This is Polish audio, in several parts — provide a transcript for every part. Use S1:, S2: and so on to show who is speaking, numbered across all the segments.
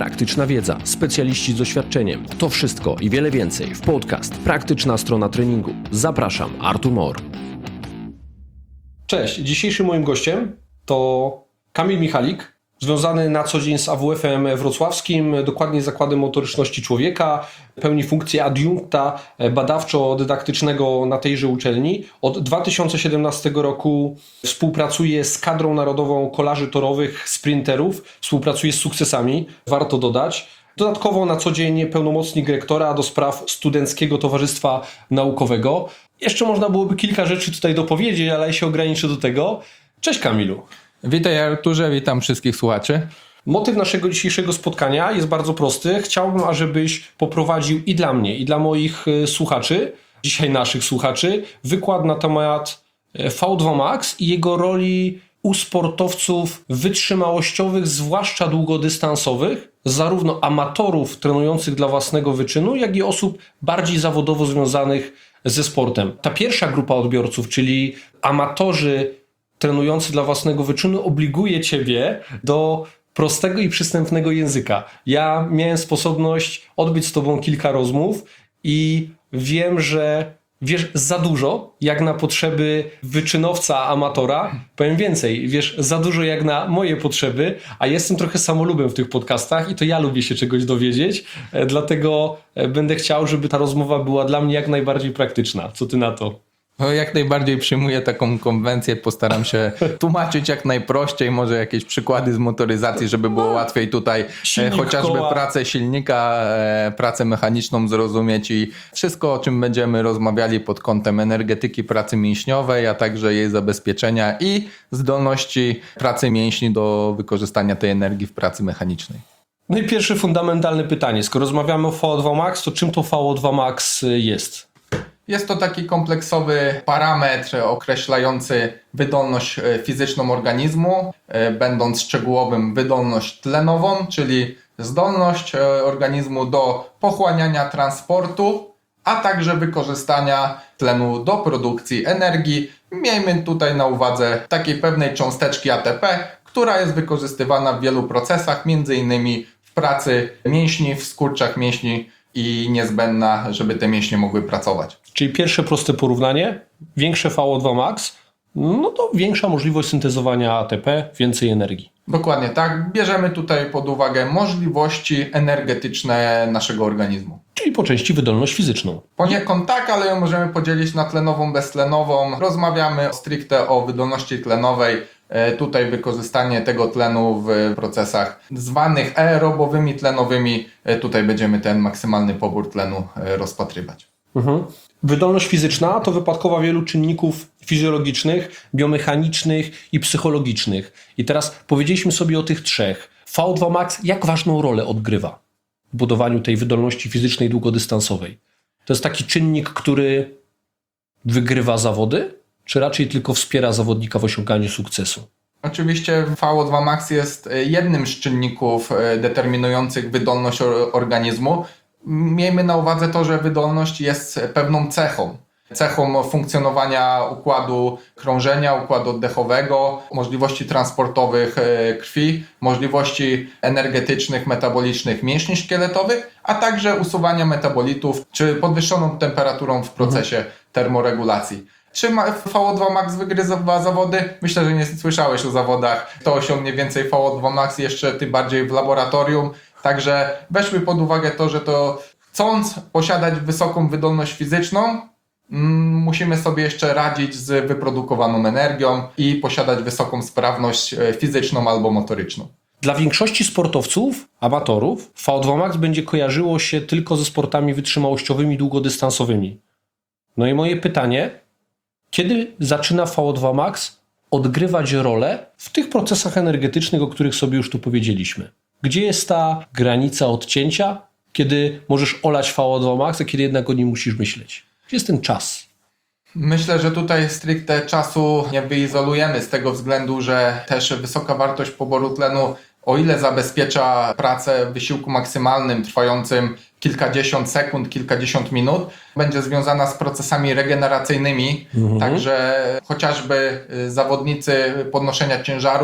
S1: praktyczna wiedza, specjaliści z doświadczeniem. To wszystko i wiele więcej w podcast Praktyczna strona treningu. Zapraszam, Artur Mor.
S2: Cześć, dzisiejszym moim gościem to Kamil Michalik, związany na co dzień z AWF-em wrocławskim, dokładnie Zakładem Motoryczności Człowieka, pełni funkcję adiunkta badawczo-dydaktycznego na tejże uczelni. Od 2017 roku współpracuje z kadrą narodową kolarzy torowych, sprinterów, współpracuje z sukcesami, warto dodać. Dodatkowo na co dzień pełnomocnik rektora do spraw Studenckiego Towarzystwa Naukowego. Jeszcze można byłoby kilka rzeczy tutaj dopowiedzieć, ale ja się ograniczę do tego. Cześć Kamilu.
S3: Witaj Arturze, witam wszystkich słuchaczy.
S2: Motyw naszego dzisiejszego spotkania jest bardzo prosty. Chciałbym, ażebyś poprowadził i dla mnie, i dla moich słuchaczy, dzisiaj naszych słuchaczy, wykład na temat V2 Max i jego roli u sportowców wytrzymałościowych, zwłaszcza długodystansowych, zarówno amatorów trenujących dla własnego wyczynu, jak i osób bardziej zawodowo związanych ze sportem. Ta pierwsza grupa odbiorców, czyli amatorzy trenujący dla własnego wyczynu, obliguje Ciebie do prostego i przystępnego języka. Ja miałem sposobność odbyć z Tobą kilka rozmów i wiem, że wiesz za dużo jak na potrzeby wyczynowca amatora. Powiem więcej, wiesz za dużo jak na moje potrzeby, a jestem trochę samolubem w tych podcastach i to ja lubię się czegoś dowiedzieć, dlatego będę chciał, żeby ta rozmowa była dla mnie jak najbardziej praktyczna. Co Ty na to?
S3: No, jak najbardziej przyjmuję taką konwencję, postaram się tłumaczyć jak najprościej, może jakieś przykłady z motoryzacji, żeby było łatwiej tutaj chociażby pracę silnika, pracę mechaniczną zrozumieć i wszystko, o czym będziemy rozmawiali pod kątem energetyki pracy mięśniowej, a także jej zabezpieczenia i zdolności pracy mięśni do wykorzystania tej energii w pracy mechanicznej.
S2: No i pierwsze fundamentalne pytanie, skoro rozmawiamy o VO2 Max, to czym to VO2 Max jest?
S3: Jest to taki kompleksowy parametr określający wydolność fizyczną organizmu, będąc szczegółowym wydolność tlenową, czyli zdolność organizmu do pochłaniania transportu, a także wykorzystania tlenu do produkcji energii. Miejmy tutaj na uwadze takiej pewnej cząsteczki ATP, która jest wykorzystywana w wielu procesach, m.in. w pracy mięśni, w skurczach mięśni i niezbędna, żeby te mięśnie mogły pracować.
S2: Czyli pierwsze proste porównanie, większe VO2 Max, no to większa możliwość syntezowania ATP, więcej energii.
S3: Dokładnie tak. Bierzemy tutaj pod uwagę możliwości energetyczne naszego organizmu.
S2: Czyli po części wydolność fizyczną.
S3: Poniekąd tak, ale ją możemy podzielić na tlenową, beztlenową. Rozmawiamy stricte o wydolności tlenowej. Tutaj wykorzystanie tego tlenu w procesach zwanych aerobowymi, tlenowymi. Tutaj będziemy ten maksymalny pobór tlenu rozpatrywać.
S2: Wydolność fizyczna to wypadkowa wielu czynników fizjologicznych, biomechanicznych i psychologicznych. I teraz powiedzieliśmy sobie o tych trzech. VO2 Max jak ważną rolę odgrywa w budowaniu tej wydolności fizycznej długodystansowej? To jest taki czynnik, który wygrywa zawody, czy raczej tylko wspiera zawodnika w osiąganiu sukcesu?
S3: Oczywiście VO2 Max jest jednym z czynników determinujących wydolność organizmu. Miejmy na uwadze to, że wydolność jest pewną cechą funkcjonowania układu krążenia, układu oddechowego, możliwości transportowych krwi, możliwości energetycznych, metabolicznych mięśni szkieletowych, a także usuwania metabolitów czy podwyższoną temperaturą w procesie termoregulacji. Czy VO2 Max wygrywa zawody? Myślę, że nie słyszałeś o zawodach. Kto osiągnie więcej VO2 Max, jeszcze tym bardziej w laboratorium. Także weźmy pod uwagę to, że chcąc posiadać wysoką wydolność fizyczną, musimy sobie jeszcze radzić z wyprodukowaną energią i posiadać wysoką sprawność fizyczną albo motoryczną.
S2: Dla większości sportowców, amatorów, VO2 Max będzie kojarzyło się tylko ze sportami wytrzymałościowymi, długodystansowymi. No i moje pytanie, kiedy zaczyna VO2 Max odgrywać rolę w tych procesach energetycznych, o których sobie już tu powiedzieliśmy? Gdzie jest ta granica odcięcia, kiedy możesz olać VO2 Max, a kiedy jednak o nim musisz myśleć? Gdzie jest ten czas?
S3: Myślę, że tutaj stricte czasu nie wyizolujemy z tego względu, że też wysoka wartość poboru tlenu, o ile zabezpiecza pracę w wysiłku maksymalnym trwającym kilkadziesiąt sekund, kilkadziesiąt minut, będzie związana z procesami regeneracyjnymi. Także chociażby zawodnicy podnoszenia ciężarów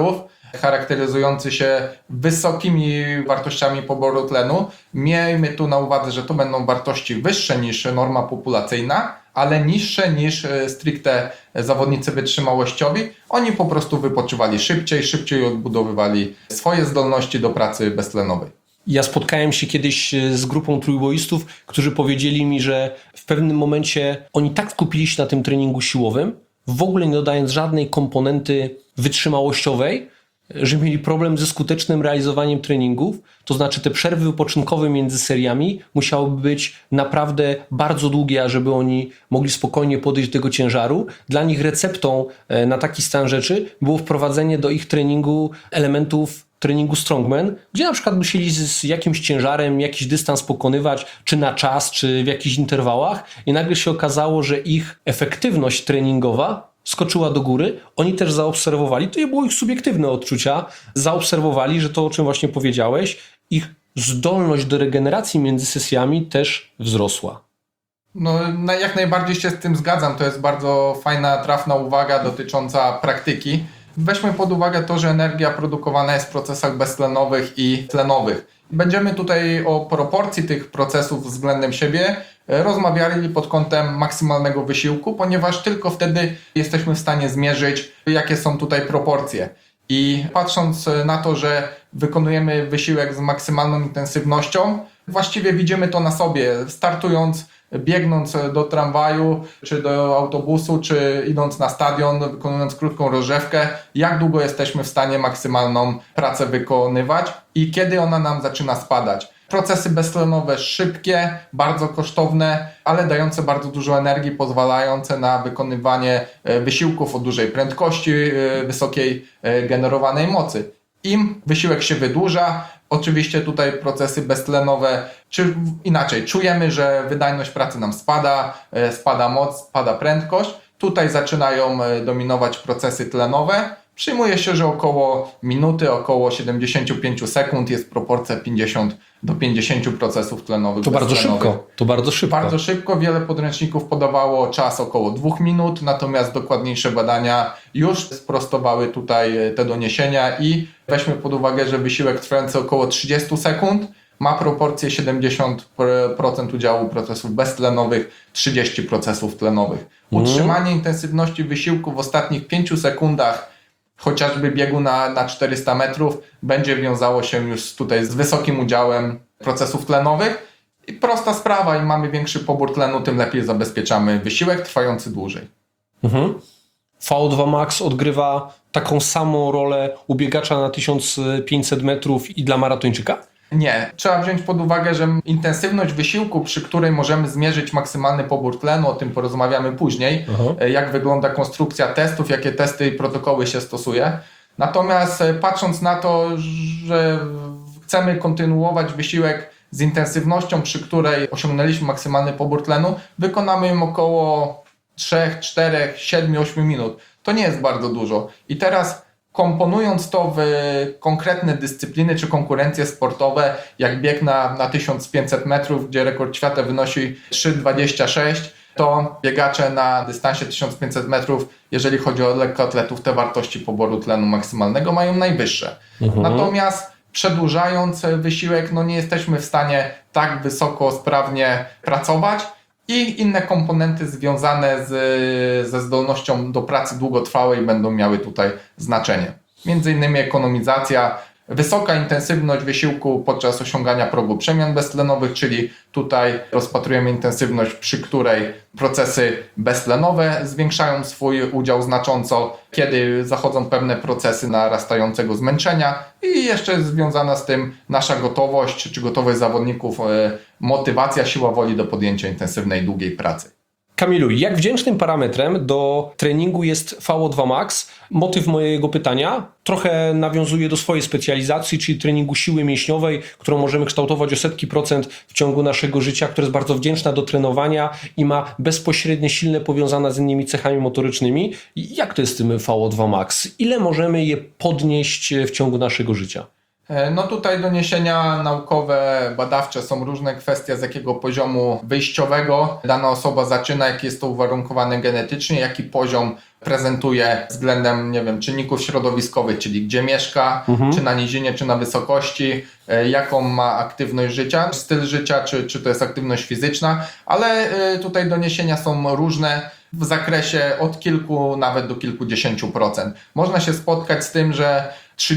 S3: charakteryzujący się wysokimi wartościami poboru tlenu. Miejmy tu na uwadze, że to będą wartości wyższe niż norma populacyjna, ale niższe niż stricte zawodnicy wytrzymałościowi. Oni po prostu wypoczywali szybciej odbudowywali swoje zdolności do pracy beztlenowej.
S2: Ja spotkałem się kiedyś z grupą trójboistów, którzy powiedzieli mi, że w pewnym momencie oni tak skupili się na tym treningu siłowym, w ogóle nie dodając żadnej komponenty wytrzymałościowej, że mieli problem ze skutecznym realizowaniem treningów. To znaczy te przerwy wypoczynkowe między seriami musiałyby być naprawdę bardzo długie, ażeby oni mogli spokojnie podejść do tego ciężaru. Dla nich receptą na taki stan rzeczy było wprowadzenie do ich treningu elementów treningu strongman, gdzie na przykład musieli z jakimś ciężarem jakiś dystans pokonywać, czy na czas, czy w jakichś interwałach i nagle się okazało, że ich efektywność treningowa skoczyła do góry. Oni też zaobserwowali, to nie było ich subiektywne odczucia, zaobserwowali, że to, o czym właśnie powiedziałeś, ich zdolność do regeneracji między sesjami też wzrosła.
S3: No, jak najbardziej się z tym zgadzam. To jest bardzo fajna, trafna uwaga dotycząca praktyki. Weźmy pod uwagę to, że energia produkowana jest w procesach beztlenowych i tlenowych. Będziemy tutaj o proporcji tych procesów względem siebie rozmawiali pod kątem maksymalnego wysiłku, ponieważ tylko wtedy jesteśmy w stanie zmierzyć, jakie są tutaj proporcje. I patrząc na to, że wykonujemy wysiłek z maksymalną intensywnością, właściwie widzimy to na sobie, startując, biegnąc do tramwaju, czy do autobusu, czy idąc na stadion, wykonując krótką rozgrzewkę, jak długo jesteśmy w stanie maksymalną pracę wykonywać i kiedy ona nam zaczyna spadać. Procesy beztlenowe szybkie, bardzo kosztowne, ale dające bardzo dużo energii, pozwalające na wykonywanie wysiłków o dużej prędkości, wysokiej generowanej mocy. Im wysiłek się wydłuża, oczywiście tutaj procesy beztlenowe, czy inaczej, czujemy, że wydajność pracy nam spada, spada moc, spada prędkość. Tutaj zaczynają dominować procesy tlenowe. Przyjmuje się, że około minuty, około 75 sekund jest proporcja 50 do 50 procesów tlenowych.
S2: To bardzo szybko.
S3: Bardzo szybko. Wiele podręczników podawało czas około 2 minut, natomiast dokładniejsze badania już sprostowały tutaj te doniesienia i weźmy pod uwagę, że wysiłek trwający około 30 sekund ma proporcję 70% udziału procesów beztlenowych, 30 procesów tlenowych. Utrzymanie intensywności wysiłku w ostatnich 5 sekundach chociażby biegu na 400 metrów będzie wiązało się już tutaj z wysokim udziałem procesów tlenowych. I prosta sprawa, im mamy większy pobór tlenu, tym lepiej zabezpieczamy wysiłek trwający dłużej.
S2: VO2 Max odgrywa taką samą rolę u biegacza na 1500 metrów i dla maratończyka?
S3: Nie. Trzeba wziąć pod uwagę, że intensywność wysiłku, przy której możemy zmierzyć maksymalny pobór tlenu, o tym porozmawiamy później, jak wygląda konstrukcja testów, jakie testy i protokoły się stosuje. Natomiast patrząc na to, że chcemy kontynuować wysiłek z intensywnością, przy której osiągnęliśmy maksymalny pobór tlenu, wykonamy ją około 3, 4, 7, 8 minut. To nie jest bardzo dużo. I teraz komponując to w konkretne dyscypliny czy konkurencje sportowe, jak bieg na 1500 metrów, gdzie rekord świata wynosi 3,26, to biegacze na dystansie 1500 metrów, jeżeli chodzi o lekkoatletów, te wartości poboru tlenu maksymalnego mają najwyższe. Natomiast przedłużając wysiłek, nie jesteśmy w stanie tak wysoko, sprawnie pracować. I inne komponenty związane ze zdolnością do pracy długotrwałej będą miały tutaj znaczenie. Między innymi ekonomizacja, wysoka intensywność wysiłku podczas osiągania progu przemian beztlenowych, czyli tutaj rozpatrujemy intensywność, przy której procesy beztlenowe zwiększają swój udział znacząco, kiedy zachodzą pewne procesy narastającego zmęczenia i jeszcze jest związana z tym nasza gotowość, czy gotowość zawodników, motywacja, siła woli do podjęcia intensywnej, długiej pracy.
S2: Kamilu, jak wdzięcznym parametrem do treningu jest VO2 Max? Motyw mojego pytania trochę nawiązuje do swojej specjalizacji, czyli treningu siły mięśniowej, którą możemy kształtować o setki procent w ciągu naszego życia, która jest bardzo wdzięczna do trenowania i ma bezpośrednie, silne powiązane z innymi cechami motorycznymi. Jak to jest z tym VO2 Max? Ile możemy je podnieść w ciągu naszego życia?
S3: No tutaj doniesienia naukowe, badawcze są różne, kwestia z jakiego poziomu wyjściowego dana osoba zaczyna, jak jest to uwarunkowane genetycznie, jaki poziom prezentuje względem, nie wiem, czynników środowiskowych, czyli gdzie mieszka, czy na nizinie, czy na wysokości, jaką ma aktywność życia, styl życia, czy to jest aktywność fizyczna, ale tutaj doniesienia są różne w zakresie od kilku nawet do kilkudziesięciu procent. Można się spotkać z tym, że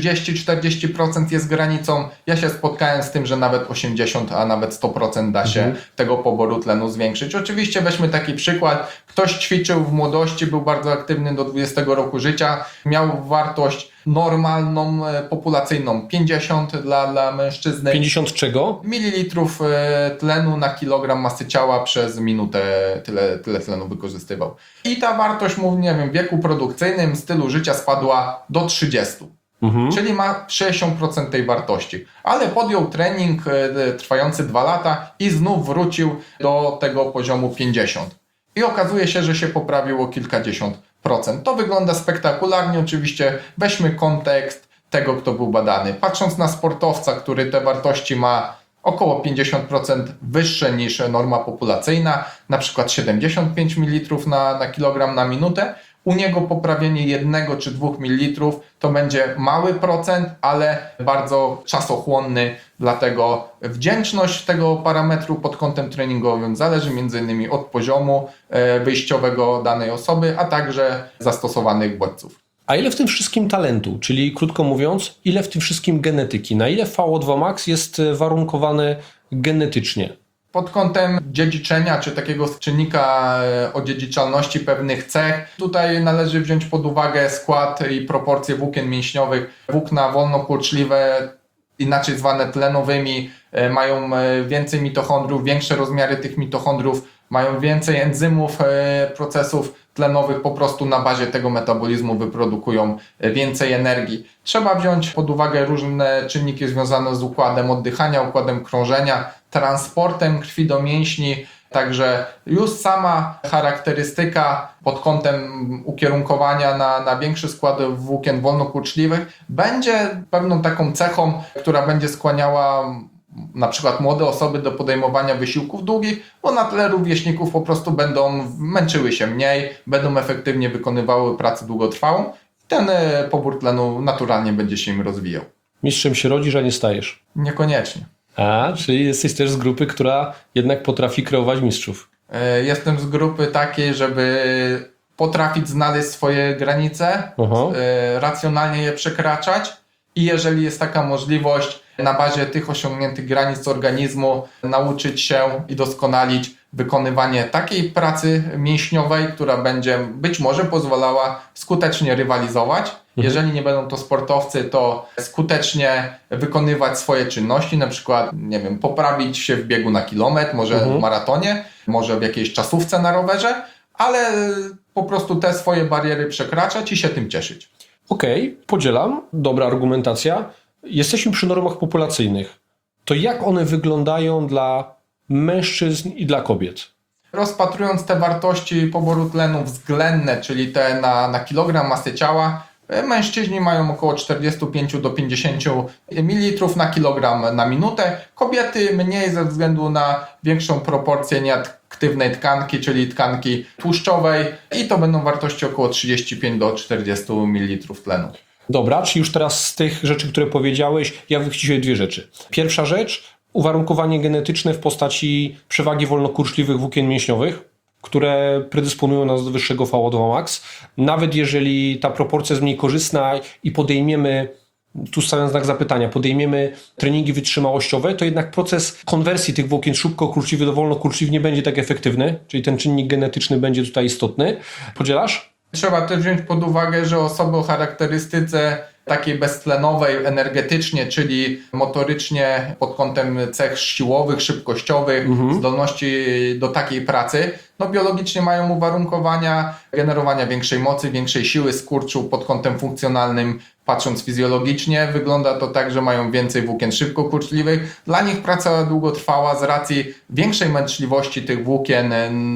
S3: 30-40% jest granicą. Ja się spotkałem z tym, że nawet 80, a nawet 100% da się tego poboru tlenu zwiększyć. Oczywiście weźmy taki przykład. Ktoś ćwiczył w młodości, był bardzo aktywny do 20 roku życia, miał wartość normalną, populacyjną 50 dla mężczyzny.
S2: 50 czego?
S3: Mililitrów tlenu na kilogram masy ciała przez minutę tyle tlenu wykorzystywał. I ta wartość, nie wiem, w wieku produkcyjnym, stylu życia spadła do 30. Czyli ma 60% tej wartości. Ale podjął trening trwający 2 lata i znów wrócił do tego poziomu 50. I okazuje się, że się poprawił o kilkadziesiąt procent. To wygląda spektakularnie. Oczywiście weźmy kontekst tego, kto był badany. Patrząc na sportowca, który te wartości ma około 50% wyższe niż norma populacyjna, na przykład 75 ml na kilogram na minutę, u niego poprawienie 1 czy 2 ml to będzie mały procent, ale bardzo czasochłonny, dlatego wdzięczność tego parametru pod kątem treningowym zależy m.in. od poziomu wyjściowego danej osoby, a także zastosowanych bodźców.
S2: A ile w tym wszystkim talentu, czyli krótko mówiąc, ile w tym wszystkim genetyki? Na ile VO2 max jest warunkowany genetycznie?
S3: Pod kątem dziedziczenia, czy takiego czynnika odziedziczalności pewnych cech, tutaj należy wziąć pod uwagę skład i proporcje włókien mięśniowych. Włókna wolnokurczliwe, inaczej zwane tlenowymi, mają więcej mitochondriów, większe rozmiary tych mitochondriów, mają więcej enzymów, procesów tlenowych, po prostu na bazie tego metabolizmu wyprodukują więcej energii. Trzeba wziąć pod uwagę różne czynniki związane z układem oddychania, układem krążenia, transportem krwi do mięśni, także już sama charakterystyka pod kątem ukierunkowania na większy skład włókien wolnokurczliwych będzie pewną taką cechą, która będzie skłaniała na przykład młode osoby do podejmowania wysiłków długich, bo na tle rówieśników po prostu będą męczyły się mniej, będą efektywnie wykonywały pracę długotrwałą i ten pobór tlenu naturalnie będzie się im rozwijał.
S2: Mistrzem się rodzisz, a nie stajesz.
S3: Niekoniecznie.
S2: A, czyli jesteś też z grupy, która jednak potrafi kreować mistrzów.
S3: Jestem z grupy takiej, żeby potrafić znaleźć swoje granice, racjonalnie je przekraczać i jeżeli jest taka możliwość, na bazie tych osiągniętych granic organizmu nauczyć się i doskonalić wykonywanie takiej pracy mięśniowej, która będzie być może pozwalała skutecznie rywalizować. Jeżeli nie będą to sportowcy, to skutecznie wykonywać swoje czynności, na przykład, nie wiem, poprawić się w biegu na kilometr, może w maratonie, może w jakiejś czasówce na rowerze, ale po prostu te swoje bariery przekraczać i się tym cieszyć.
S2: Okej, podzielam. Dobra argumentacja. Jesteśmy przy normach populacyjnych. To jak one wyglądają dla mężczyzn i dla kobiet?
S3: Rozpatrując te wartości poboru tlenu względne, czyli te na kilogram masy ciała, mężczyźni mają około 45 do 50 ml na kilogram na minutę. Kobiety mniej ze względu na większą proporcję nieaktywnej tkanki, czyli tkanki tłuszczowej i to będą wartości około 35 do 40 ml tlenu.
S2: Dobra, czyli już teraz z tych rzeczy, które powiedziałeś, ja wychwyciłem 2 rzeczy. Pierwsza rzecz, uwarunkowanie genetyczne w postaci przewagi wolnokurczliwych włókien mięśniowych, które predysponują nas do wyższego VO2 max. Nawet jeżeli ta proporcja jest mniej korzystna i podejmiemy, tu stawiam znak zapytania, podejmiemy treningi wytrzymałościowe, to jednak proces konwersji tych włókien szybkokurczliwych do wolnokurczliwych nie będzie tak efektywny, czyli ten czynnik genetyczny będzie tutaj istotny. Podzielasz?
S3: Trzeba też wziąć pod uwagę, że osoby o charakterystyce takiej beztlenowej energetycznie, czyli motorycznie pod kątem cech siłowych, szybkościowych, zdolności do takiej pracy, no biologicznie mają uwarunkowania generowania większej mocy, większej siły skurczu pod kątem funkcjonalnym, Patrząc fizjologicznie, wygląda to tak, że mają więcej włókien szybko kurczliwych. Dla nich praca długotrwała z racji większej męczliwości tych włókien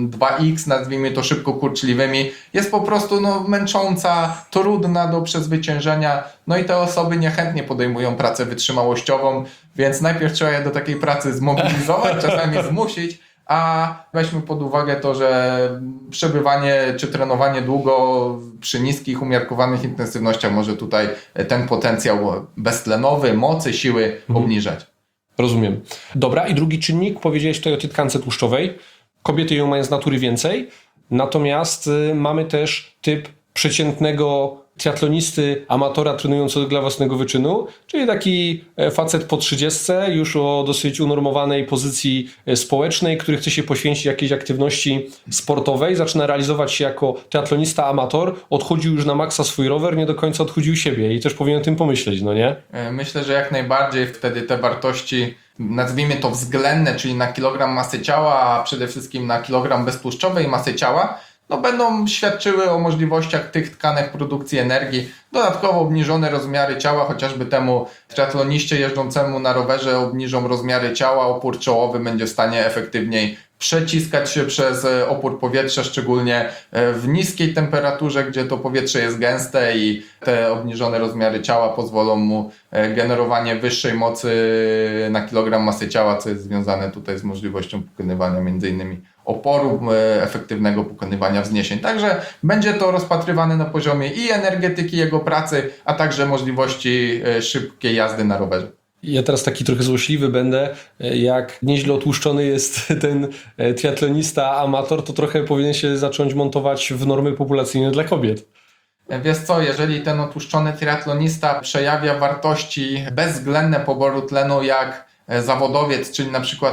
S3: 2X, nazwijmy to szybko kurczliwymi, jest po prostu męcząca, trudna do przezwyciężenia. No i te osoby niechętnie podejmują pracę wytrzymałościową, więc najpierw trzeba je do takiej pracy zmobilizować, czasami zmusić, a weźmy pod uwagę to, że przebywanie czy trenowanie długo przy niskich, umiarkowanych intensywnościach może tutaj ten potencjał beztlenowy, mocy, siły obniżać.
S2: Rozumiem. Dobra, i drugi czynnik, powiedziałeś tutaj o tej tkance tłuszczowej. Kobiety ją mają z natury więcej, natomiast mamy też typ przeciętnego triatlonisty, amatora trenującego dla własnego wyczynu, czyli taki facet po 30, już o dosyć unormowanej pozycji społecznej, który chce się poświęcić jakiejś aktywności sportowej, zaczyna realizować się jako triatlonista, amator, odchodził już na maksa swój rower, nie do końca odchodził siebie i też powinien o tym pomyśleć, no nie?
S3: Myślę, że jak najbardziej wtedy te wartości, nazwijmy to względne, czyli na kilogram masy ciała, a przede wszystkim na kilogram beztłuszczowej masy ciała, będą świadczyły o możliwościach tych tkanek produkcji energii. Dodatkowo obniżone rozmiary ciała, chociażby temu triatloniście jeżdżącemu na rowerze obniżą rozmiary ciała, opór czołowy będzie w stanie efektywniej przeciskać się przez opór powietrza, szczególnie w niskiej temperaturze, gdzie to powietrze jest gęste i te obniżone rozmiary ciała pozwolą mu generowanie wyższej mocy na kilogram masy ciała, co jest związane tutaj z możliwością pokonywania m.in. oporu, efektywnego pokonywania wzniesień. Także będzie to rozpatrywane na poziomie i energetyki jego pracy, a także możliwości szybkiej jazdy na rowerze.
S2: Ja teraz taki trochę złośliwy będę, jak nieźle otłuszczony jest ten triatlonista, amator, to trochę powinien się zacząć montować w normy populacyjne dla kobiet.
S3: Wiesz co, jeżeli ten otłuszczony triatlonista przejawia wartości bezwzględne poboru tlenu jak zawodowiec, czyli na przykład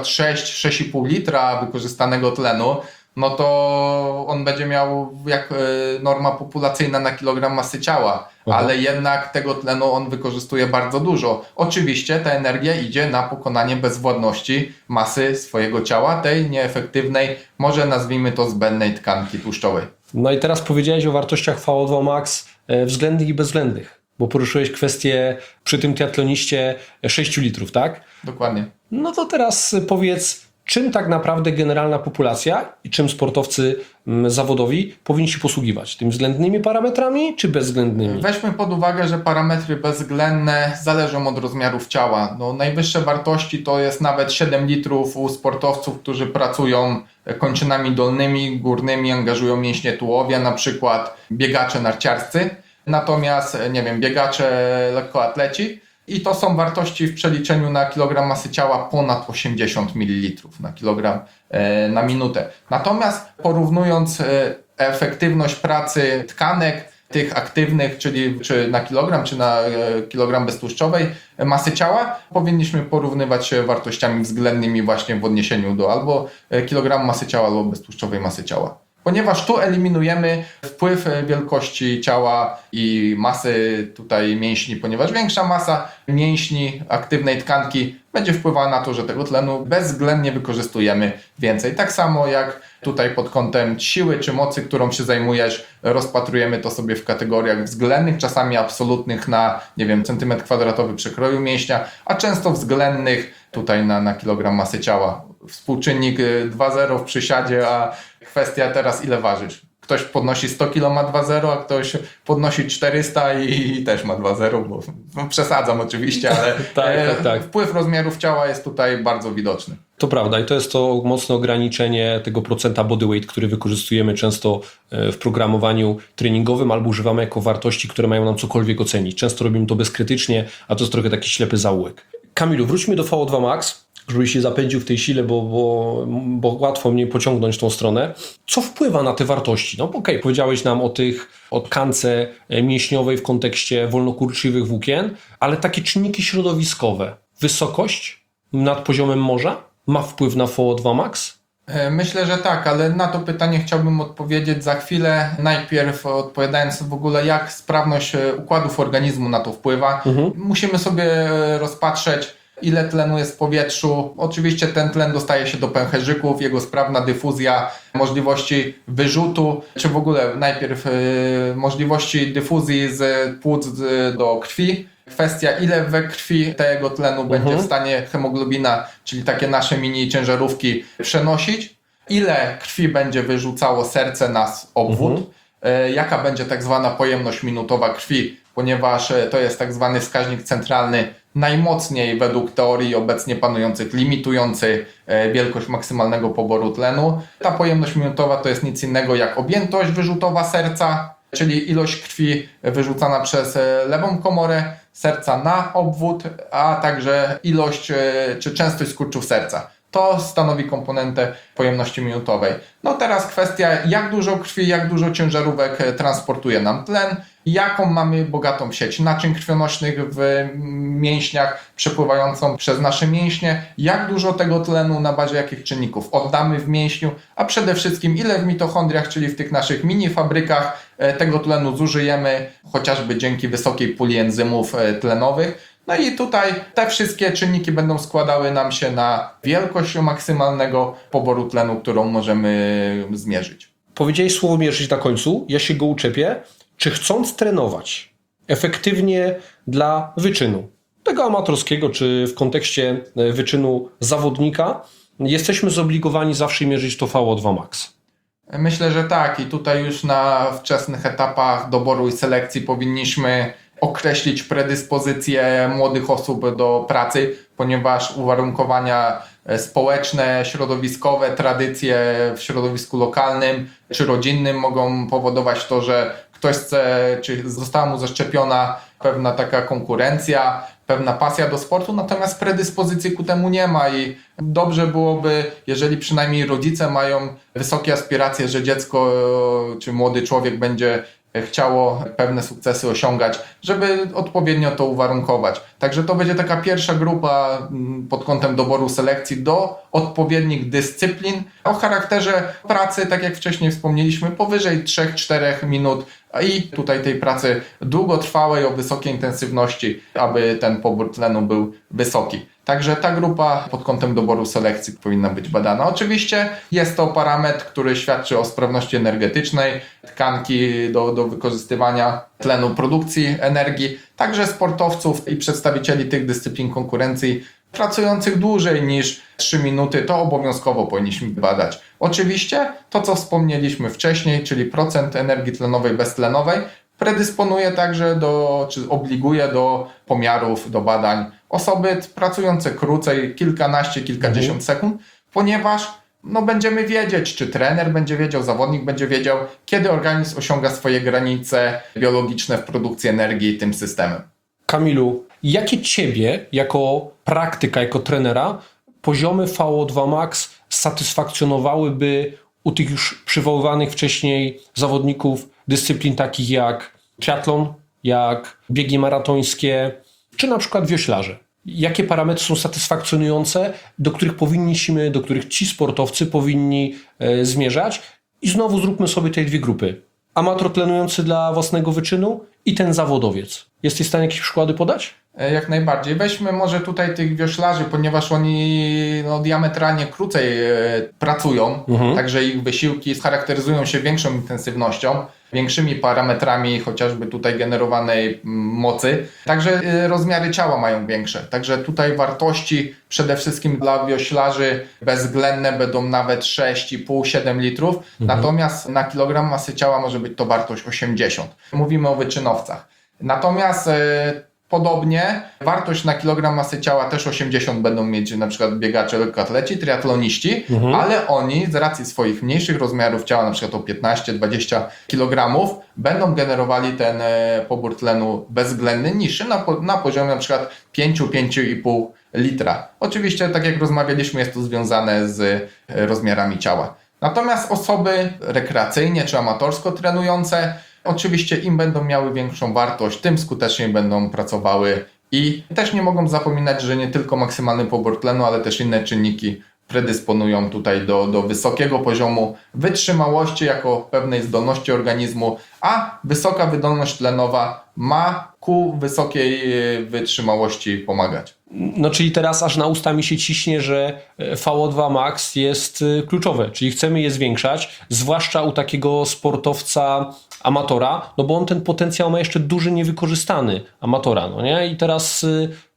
S3: 6,5 litra wykorzystanego tlenu, no to on będzie miał jak norma populacyjna na kilogram masy ciała, ale jednak tego tlenu on wykorzystuje bardzo dużo. Oczywiście ta energia idzie na pokonanie bezwładności masy swojego ciała, tej nieefektywnej, może nazwijmy to zbędnej tkanki tłuszczowej.
S2: No i teraz powiedziałeś o wartościach VO2 max względnych i bezwzględnych, bo poruszyłeś kwestię przy tym triatloniście 6 litrów, tak?
S3: Dokładnie.
S2: No to teraz powiedz, czym tak naprawdę generalna populacja i czym sportowcy zawodowi powinni się posługiwać? Tymi względnymi parametrami czy bezwzględnymi?
S3: Weźmy pod uwagę, że parametry bezwzględne zależą od rozmiarów ciała. Najwyższe wartości to jest nawet 7 litrów u sportowców, którzy pracują kończynami dolnymi, górnymi, angażują mięśnie tułowia, na przykład biegacze narciarscy. Natomiast, biegacze lekkoatleci. I to są wartości w przeliczeniu na kilogram masy ciała ponad 80 ml na kilogram na minutę. Natomiast porównując efektywność pracy tkanek, tych aktywnych, czyli czy na kilogram, czy na kilogram beztłuszczowej masy ciała, powinniśmy porównywać się wartościami względnymi właśnie w odniesieniu do albo kilogramu masy ciała, albo beztłuszczowej masy ciała. Ponieważ tu eliminujemy wpływ wielkości ciała i masy tutaj mięśni, ponieważ większa masa mięśni, aktywnej tkanki będzie wpływała na to, że tego tlenu bezwzględnie wykorzystujemy więcej. Tak samo jak tutaj pod kątem siły czy mocy, którą się zajmujesz, rozpatrujemy to sobie w kategoriach względnych, czasami absolutnych na, centymetr kwadratowy przekroju mięśnia, a często względnych tutaj na kilogram masy ciała. Współczynnik 2,0 w przysiadzie, a kwestia teraz ile ważysz. Ktoś podnosi 100 kg ma 2,0, a ktoś podnosi 400 i też ma 2,0, bo przesadzam oczywiście, ale
S2: tak.
S3: Wpływ rozmiarów ciała jest tutaj bardzo widoczny.
S2: To prawda i to jest to mocne ograniczenie tego procenta body weight, który wykorzystujemy często w programowaniu treningowym albo używamy jako wartości, które mają nam cokolwiek ocenić. Często robimy to bezkrytycznie, a to jest trochę taki ślepy zaułek. Kamilu, wróćmy do VO2 max, żebyś się zapędził w tej sile, bo łatwo mnie pociągnąć w tą stronę. Co wpływa na te wartości? Powiedziałeś nam o tkance mięśniowej w kontekście wolnokurczliwych włókien, ale takie czynniki środowiskowe, wysokość nad poziomem morza ma wpływ na VO2 max?
S3: Myślę, że tak, ale na to pytanie chciałbym odpowiedzieć za chwilę. Najpierw odpowiadając w ogóle, jak sprawność układów organizmu na to wpływa. Musimy sobie rozpatrzeć ile tlenu jest w powietrzu. Oczywiście ten tlen dostaje się do pęcherzyków, jego sprawna dyfuzja, możliwości wyrzutu, czy w ogóle najpierw możliwości dyfuzji z płuc do krwi. Kwestia, ile we krwi tego tlenu będzie w stanie hemoglobina, czyli takie nasze mini ciężarówki, przenosić. Ile krwi będzie wyrzucało serce na obwód. Jaka będzie tak zwana pojemność minutowa krwi, ponieważ to jest tak zwany wskaźnik centralny, najmocniej według teorii obecnie panujących, limitujący wielkość maksymalnego poboru tlenu. Ta pojemność minutowa to jest nic innego jak objętość wyrzutowa serca, czyli ilość krwi wyrzucana przez lewą komorę serca na obwód, a także ilość czy częstość skurczów serca. To stanowi komponentę pojemności minutowej. No teraz kwestia, jak dużo krwi, jak dużo ciężarówek transportuje nam tlen, jaką mamy bogatą sieć naczyń krwionośnych w mięśniach przepływającą przez nasze mięśnie, jak dużo tego tlenu na bazie jakich czynników oddamy w mięśniu, a przede wszystkim ile w mitochondriach, czyli w tych naszych mini fabrykach tego tlenu zużyjemy, chociażby dzięki wysokiej puli enzymów tlenowych. No i tutaj te wszystkie czynniki będą składały nam się na wielkość maksymalnego poboru tlenu, którą możemy zmierzyć.
S2: Powiedziałeś słowo mierzyć na końcu, ja się go uczepię. Czy chcąc trenować efektywnie dla wyczynu, tego amatorskiego, czy w kontekście wyczynu zawodnika, jesteśmy zobligowani zawsze mierzyć to VO2 max?
S3: Myślę, że tak i tutaj już na wczesnych etapach doboru i selekcji powinniśmy określić predyspozycje młodych osób do pracy, ponieważ uwarunkowania społeczne, środowiskowe, tradycje w środowisku lokalnym czy rodzinnym mogą powodować to, że ktoś chce, czy została mu zaszczepiona pewna taka konkurencja, pewna pasja do sportu, natomiast predyspozycji ku temu nie ma i dobrze byłoby, jeżeli przynajmniej rodzice mają wysokie aspiracje, że dziecko czy młody człowiek będzie chciało pewne sukcesy osiągać, żeby odpowiednio to uwarunkować. Także to będzie taka pierwsza grupa pod kątem doboru selekcji do odpowiednich dyscyplin o charakterze pracy, tak jak wcześniej wspomnieliśmy, powyżej 3-4 minut i tutaj tej pracy długotrwałej o wysokiej intensywności, aby ten pobór tlenu był wysoki. Także ta grupa pod kątem doboru selekcji powinna być badana. Oczywiście jest to parametr, który świadczy o sprawności energetycznej tkanki do wykorzystywania tlenu, produkcji energii, także sportowców i przedstawicieli tych dyscyplin konkurencji pracujących dłużej niż 3 minuty, to obowiązkowo powinniśmy badać. Oczywiście to, co wspomnieliśmy wcześniej, czyli procent energii tlenowej, beztlenowej, predysponuje także czy obliguje do pomiarów, do badań osoby pracujące krócej, kilkanaście, kilkadziesiąt sekund, ponieważ będziemy wiedzieć, czy trener będzie wiedział, zawodnik będzie wiedział, kiedy organizm osiąga swoje granice biologiczne w produkcji energii tym systemem.
S2: Kamilu, jakie Ciebie jako praktyka, jako trenera poziomy VO2 max satysfakcjonowałyby u tych już przywoływanych wcześniej zawodników dyscyplin takich jak triatlon, jak biegi maratońskie, czy na przykład wioślarze? Jakie parametry są satysfakcjonujące, do których ci sportowcy powinni zmierzać? I znowu zróbmy sobie te dwie grupy. Amator trenujący dla własnego wyczynu i ten zawodowiec. Jesteś w stanie jakieś przykłady podać?
S3: Jak najbardziej. Weźmy może tutaj tych wioślarzy, ponieważ oni diametralnie krócej pracują, także ich wysiłki charakteryzują się większą intensywnością, większymi parametrami chociażby tutaj generowanej mocy, także rozmiary ciała mają większe. Także tutaj wartości przede wszystkim dla wioślarzy bezwzględne będą nawet 6,5-7 litrów, natomiast na kilogram masy ciała może być to wartość 80. Mówimy o wyczynowcach. Natomiast podobnie wartość na kilogram masy ciała też 80 będą mieć na przykład biegacze, lekkoatleci, triatloniści, ale oni z racji swoich mniejszych rozmiarów ciała, na przykład o 15-20 kg, będą generowali ten pobór tlenu bezwzględny niższy na poziomie na przykład 5-5,5 litra. Oczywiście, tak jak rozmawialiśmy, jest to związane z rozmiarami ciała. Natomiast osoby rekreacyjnie czy amatorsko trenujące, oczywiście im będą miały większą wartość, tym skuteczniej będą pracowały i też nie mogą zapominać, że nie tylko maksymalny pobór tlenu, ale też inne czynniki predysponują tutaj do wysokiego poziomu wytrzymałości jako pewnej zdolności organizmu, a wysoka wydolność tlenowa ma ku wysokiej wytrzymałości pomagać.
S2: No czyli teraz aż na usta mi się ciśnie, że VO2 max jest kluczowe, czyli chcemy je zwiększać, zwłaszcza u takiego sportowca amatora, no bo on ten potencjał ma jeszcze duży niewykorzystany amatora, no nie? I teraz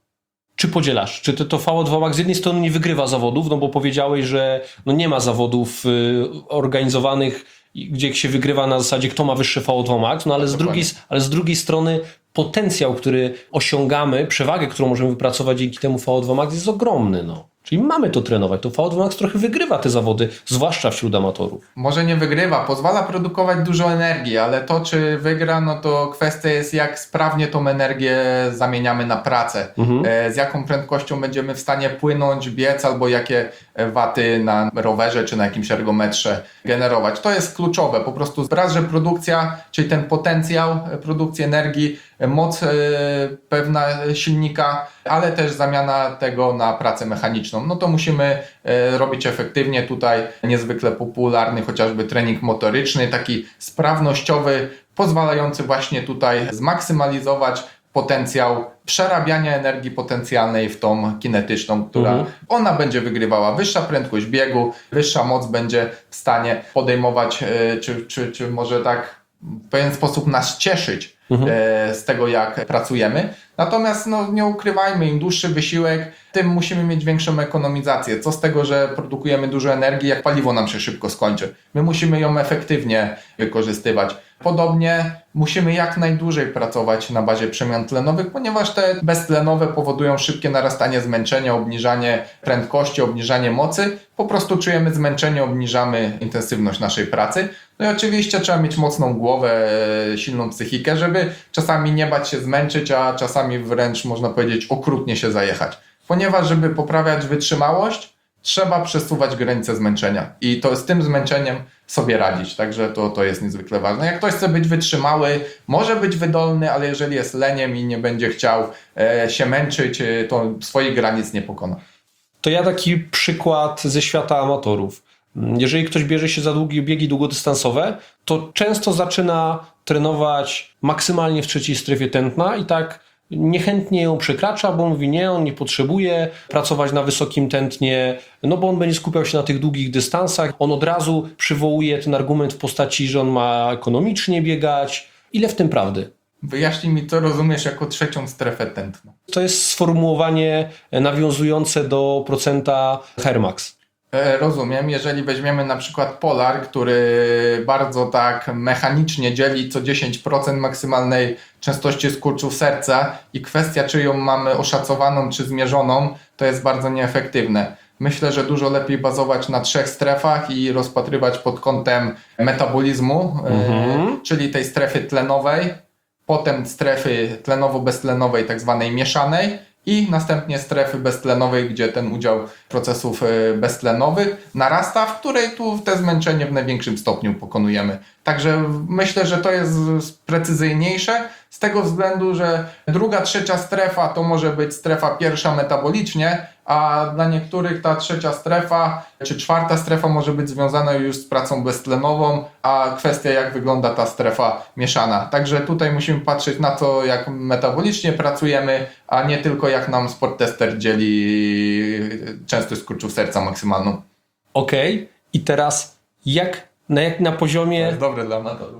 S2: czy podzielasz? Czy to VO2 max z jednej strony nie wygrywa zawodów, no bo powiedziałeś, że no nie ma zawodów organizowanych, gdzie się wygrywa na zasadzie kto ma wyższe VO2 max, no ale z drugiej strony potencjał, który osiągamy, przewagę, którą możemy wypracować dzięki temu VO2 max jest ogromny, no. Czyli mamy to trenować. To VO2 max trochę wygrywa te zawody, zwłaszcza wśród amatorów.
S3: Może nie wygrywa, pozwala produkować dużo energii, ale to czy wygra, no to kwestia jest jak sprawnie tą energię zamieniamy na pracę. Z jaką prędkością będziemy w stanie płynąć, biec albo jakie waty na rowerze czy na jakimś ergometrze generować. To jest kluczowe. Po prostu raz, że produkcja, czyli ten potencjał produkcji energii, moc pewna silnika, ale też zamiana tego na pracę mechaniczną. No to musimy robić efektywnie. Tutaj niezwykle popularny chociażby trening motoryczny, taki sprawnościowy, pozwalający właśnie tutaj zmaksymalizować potencjał przerabiania energii potencjalnej w tą kinetyczną, która ona będzie wygrywała. Wyższa prędkość biegu, wyższa moc będzie w stanie podejmować, czy może tak w pewien sposób nas cieszyć z tego, jak pracujemy. Natomiast no, nie ukrywajmy, im dłuższy wysiłek, tym musimy mieć większą ekonomizację. Co z tego, że produkujemy dużo energii, jak paliwo nam się szybko skończy. My musimy ją efektywnie wykorzystywać. Podobnie musimy jak najdłużej pracować na bazie przemian tlenowych, ponieważ te beztlenowe powodują szybkie narastanie zmęczenia, obniżanie prędkości, obniżanie mocy. Po prostu czujemy zmęczenie, obniżamy intensywność naszej pracy. No i oczywiście trzeba mieć mocną głowę, silną psychikę, żeby czasami nie bać się zmęczyć, a czasami wręcz można powiedzieć okrutnie się zajechać. Ponieważ żeby poprawiać wytrzymałość, trzeba przesuwać granice zmęczenia i to z tym zmęczeniem sobie radzić, także to jest niezwykle ważne. Jak ktoś chce być wytrzymały, może być wydolny, ale jeżeli jest leniem i nie będzie chciał się męczyć, to swoich granic nie pokona.
S2: To ja taki przykład ze świata amatorów. Jeżeli ktoś bierze się za długie biegi długodystansowe, to często zaczyna trenować maksymalnie w trzeciej strefie tętna i tak niechętnie ją przekracza, bo mówi nie, on nie potrzebuje pracować na wysokim tętnie, no bo on będzie skupiał się na tych długich dystansach. On od razu przywołuje ten argument w postaci, że on ma ekonomicznie biegać. Ile w tym prawdy?
S3: Wyjaśnij mi, co rozumiesz jako trzecią strefę tętna.
S2: To jest sformułowanie nawiązujące do procenta Hermax.
S3: Rozumiem, jeżeli weźmiemy na przykład polar, który bardzo tak mechanicznie dzieli co 10% maksymalnej częstości skurczów serca i kwestia, czy ją mamy oszacowaną, czy zmierzoną, to jest bardzo nieefektywne. Myślę, że dużo lepiej bazować na 3 strefach i rozpatrywać pod kątem metabolizmu, czyli tej strefy tlenowej, potem strefy tlenowo-beztlenowej, tak zwanej mieszanej, i następnie strefy beztlenowej, gdzie ten udział procesów beztlenowych narasta, w której tu te zmęczenie w największym stopniu pokonujemy. Także myślę, że to jest precyzyjniejsze z tego względu, że druga, trzecia strefa to może być strefa pierwsza metabolicznie, a dla niektórych ta trzecia strefa czy czwarta strefa może być związana już z pracą beztlenową, a kwestia jak wygląda ta strefa mieszana. Także tutaj musimy patrzeć na to, jak metabolicznie pracujemy, a nie tylko jak nam sporttester dzieli częstość skurczów serca maksymalną.
S2: Okej. I teraz jak na poziomie...
S3: To jest dobre dla amatorów.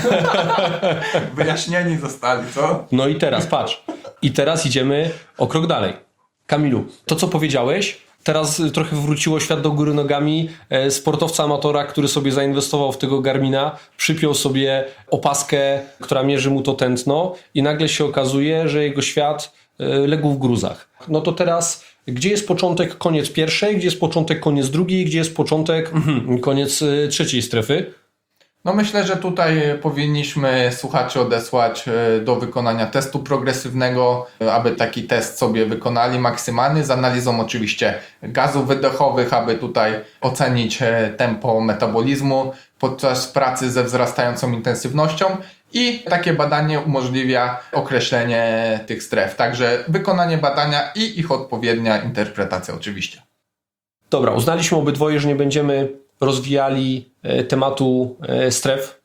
S3: Wyjaśnieni zostali, co?
S2: No i teraz patrz. I teraz idziemy o krok dalej. Kamilu, to co powiedziałeś, teraz trochę wróciło świat do góry nogami. Sportowca amatora, który sobie zainwestował w tego Garmina, przypiął sobie opaskę, która mierzy mu to tętno i nagle się okazuje, że jego świat legł w gruzach. No to teraz, gdzie jest początek, koniec pierwszej, gdzie jest początek, koniec drugiej, gdzie jest początek, koniec trzeciej strefy?
S3: No myślę, że tutaj powinniśmy słuchaczy odesłać do wykonania testu progresywnego, aby taki test sobie wykonali maksymalny, z analizą oczywiście gazów wydechowych, aby tutaj ocenić tempo metabolizmu podczas pracy ze wzrastającą intensywnością i takie badanie umożliwia określenie tych stref. Także wykonanie badania i ich odpowiednia interpretacja oczywiście.
S2: Dobra, uznaliśmy obydwoje, że nie będziemy rozwijali tematu stref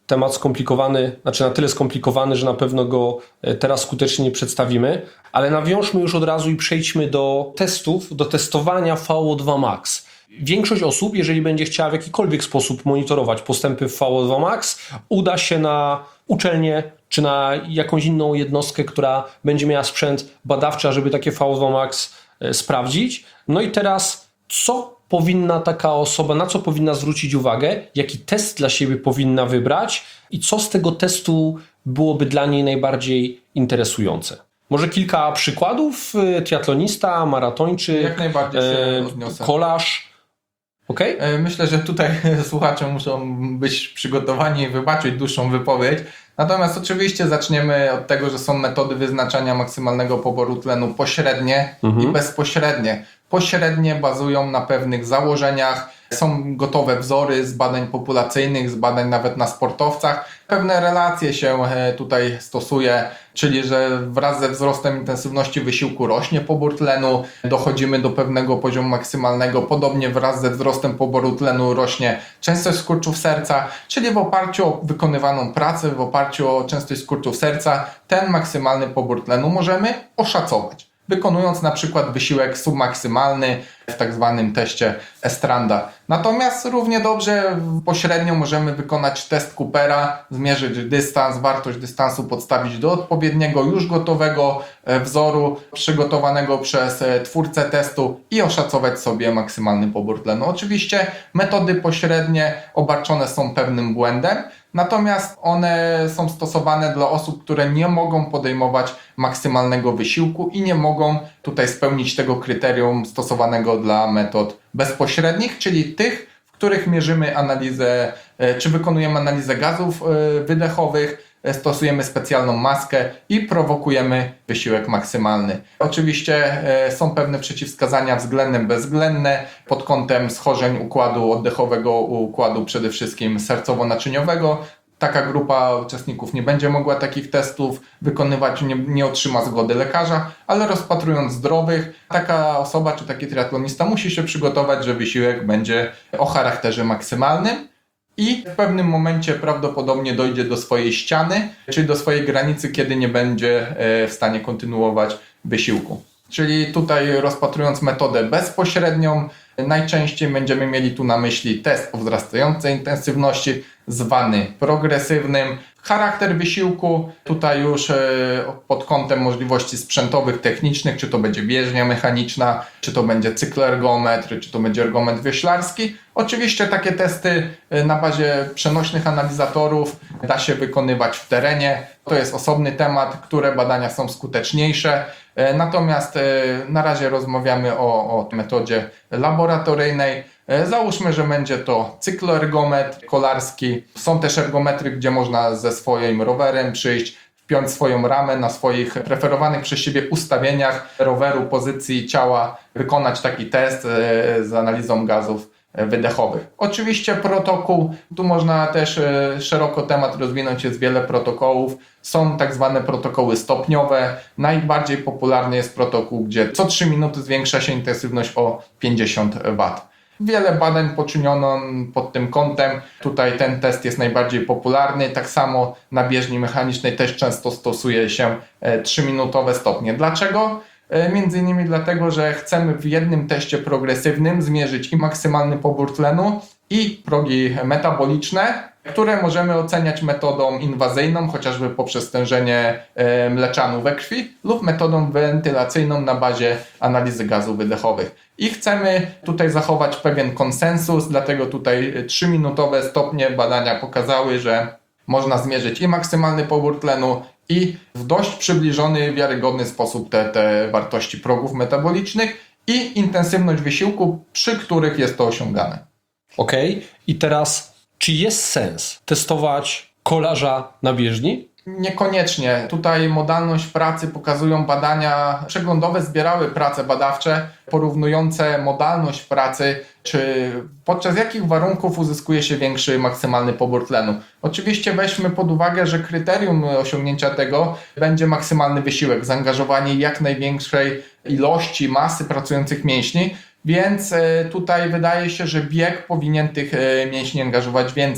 S2: temat skomplikowany, znaczy na tyle skomplikowany, że na pewno go teraz skutecznie nie przedstawimy, ale nawiążmy już od razu i przejdźmy do testów, do testowania VO2 Max. Większość osób, jeżeli będzie chciała w jakikolwiek sposób monitorować postępy w VO2 Max, uda się na uczelnię czy na jakąś inną jednostkę, która będzie miała sprzęt badawczy, żeby takie VO2 Max sprawdzić. No i teraz co powinna taka osoba, na co powinna zwrócić uwagę, jaki test dla siebie powinna wybrać i co z tego testu byłoby dla niej najbardziej interesujące? Może kilka przykładów? Triatlonista, maratończyk,
S3: Jak najbardziej się odniosę.
S2: kolarz. Okay?
S3: Myślę, że tutaj słuchacze muszą być przygotowani i wybaczyć dłuższą wypowiedź. Natomiast oczywiście zaczniemy od tego, że są metody wyznaczania maksymalnego poboru tlenu pośrednie i bezpośrednie. Pośrednie bazują na pewnych założeniach, są gotowe wzory z badań populacyjnych, z badań nawet na sportowcach. Pewne relacje się tutaj stosuje, czyli że wraz ze wzrostem intensywności wysiłku rośnie pobór tlenu, dochodzimy do pewnego poziomu maksymalnego. Podobnie wraz ze wzrostem poboru tlenu rośnie częstość skurczów serca, czyli w oparciu o wykonywaną pracę, w oparciu o częstość skurczów serca, ten maksymalny pobór tlenu możemy oszacować, wykonując na przykład wysiłek submaksymalny w tak zwanym teście Estranda. Natomiast równie dobrze pośrednio możemy wykonać test Coopera, zmierzyć dystans, wartość dystansu podstawić do odpowiedniego, już gotowego wzoru przygotowanego przez twórcę testu i oszacować sobie maksymalny pobór tlenu. Oczywiście metody pośrednie obarczone są pewnym błędem, natomiast one są stosowane dla osób, które nie mogą podejmować maksymalnego wysiłku i nie mogą tutaj spełnić tego kryterium stosowanego dla metod bezpośrednich, czyli tych, w których mierzymy analizę, czy wykonujemy analizę gazów wydechowych, stosujemy specjalną maskę i prowokujemy wysiłek maksymalny. Oczywiście są pewne przeciwwskazania względne, bezwzględne pod kątem schorzeń układu oddechowego, układu przede wszystkim sercowo-naczyniowego. Taka grupa uczestników nie będzie mogła takich testów wykonywać, nie otrzyma zgody lekarza, ale rozpatrując zdrowych, taka osoba czy taki triatlonista musi się przygotować, że wysiłek będzie o charakterze maksymalnym i w pewnym momencie prawdopodobnie dojdzie do swojej ściany, czyli do swojej granicy, kiedy nie będzie w stanie kontynuować wysiłku. Czyli tutaj rozpatrując metodę bezpośrednią, najczęściej będziemy mieli tu na myśli test o wzrastającej intensywności, zwany progresywnym. Charakter wysiłku tutaj już pod kątem możliwości sprzętowych, technicznych, czy to będzie bieżnia mechaniczna, czy to będzie cykloergometr, czy to będzie ergometr wioślarski. Oczywiście takie testy na bazie przenośnych analizatorów da się wykonywać w terenie. To jest osobny temat, które badania są skuteczniejsze. Natomiast na razie rozmawiamy o metodzie laboratoryjnej. Załóżmy, że będzie to cykloergometr kolarski. Są też ergometry, gdzie można ze swoim rowerem przyjść, wpiąć swoją ramę na swoich preferowanych przez siebie ustawieniach roweru, pozycji ciała, wykonać taki test z analizą gazów wydechowych. Oczywiście protokół, tu można też szeroko temat rozwinąć, jest wiele protokołów. Są tak zwane protokoły stopniowe. Najbardziej popularny jest protokół, gdzie co 3 minuty zwiększa się intensywność o 50 W. Wiele badań poczyniono pod tym kątem. Tutaj ten test jest najbardziej popularny. Tak samo na bieżni mechanicznej też często stosuje się 3-minutowe stopnie. Dlaczego? Między innymi dlatego, że chcemy w jednym teście progresywnym zmierzyć i maksymalny pobór tlenu i progi metaboliczne, które możemy oceniać metodą inwazyjną, chociażby poprzez stężenie mleczanu we krwi, lub metodą wentylacyjną na bazie analizy gazów wydechowych. I chcemy tutaj zachować pewien konsensus, dlatego tutaj 3-minutowe stopnie badania pokazały, że można zmierzyć i maksymalny pobór tlenu, i w dość przybliżony, wiarygodny sposób te wartości progów metabolicznych i intensywność wysiłku, przy których jest to osiągane.
S2: Okej. I teraz, czy jest sens testować kolarza na bieżni?
S3: Niekoniecznie. Tutaj modalność pracy pokazują badania przeglądowe, zbierały prace badawcze porównujące modalność pracy, czy podczas jakich warunków uzyskuje się większy maksymalny pobór tlenu. Oczywiście weźmy pod uwagę, że kryterium osiągnięcia tego będzie maksymalny wysiłek, zaangażowanie jak największej ilości masy pracujących mięśni, więc tutaj wydaje się, że bieg powinien tych mięśni angażować więcej.